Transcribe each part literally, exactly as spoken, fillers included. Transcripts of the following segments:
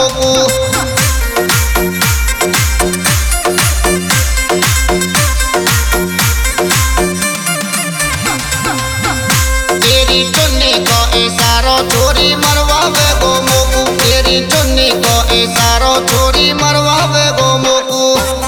मोकू। तेरी चुन्नी को इशारो छोरी मरवावे गो मोकू। तेरी चुन्नी को इशारो छोरी मरवावे गो मोकू।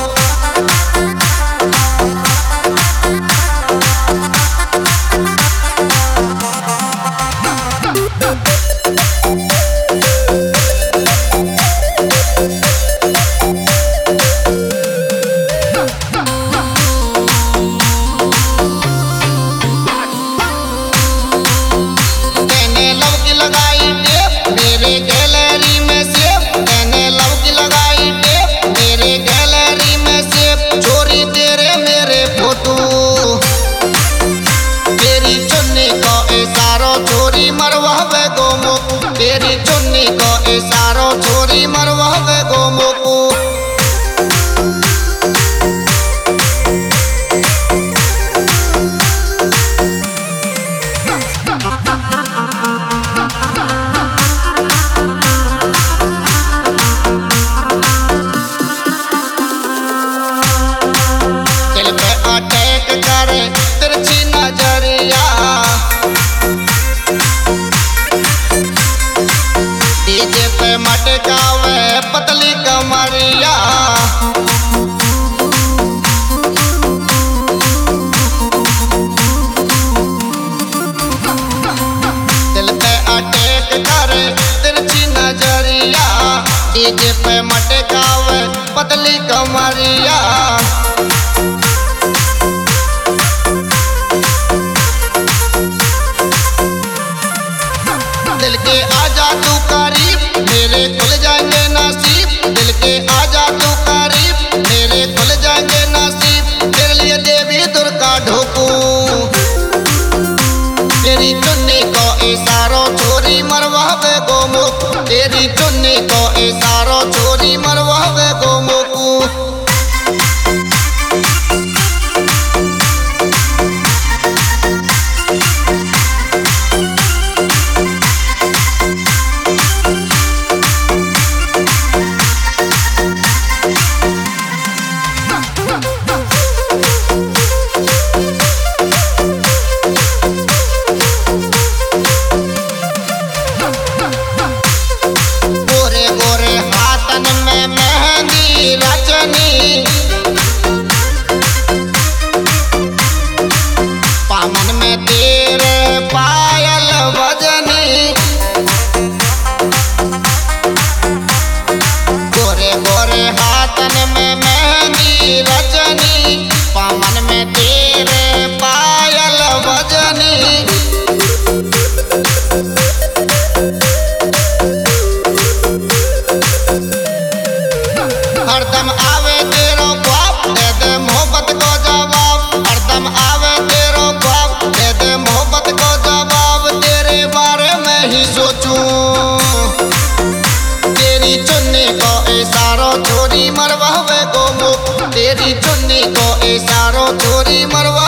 तेरी चुन्नी को इशारो छोरी मरवावे गो मोकू। दिल पे अटैक करे तिरछी नजरिया। डीजे पे मटकावे पतली कमरिया। दिल पे अटैक करे तिरछी नजरिया। डीजे पे मटकावे पतली कमरिया। दिल के आजा तू करीब मेरे खुल जाएंगे नसीब। दिल के आजा तू करीब मेरे खुल जाएंगे नसीब। तेरे लिए देवी दुर्गा ढोकू। तेरी चुन्नी को इशारो छोरी मरवावे गो मोकू। तेरी चुन्नी को इशारो छोरी मरवावे गो मोकू। गोरे गोरे हाथन में मेहंदी रचनी। पामन में तेरे पायल बजनी। गोरे गोरे हाथन में मेहंदी रचनी। पामन में तेरे पायल बजनी। हरदम आवे तेरो ख्वाब दे दे मोहब्बत को जवाब। हरदम आवे तेरो ख्वाब दे दे मोहब्बत को जवाब। तेरे बारे में ही सोचूं। तेरी चुन्नी को इशारो छोरी मरवावे गो मोकू। तेरी चुन्नी को इशारो छोरी मरवा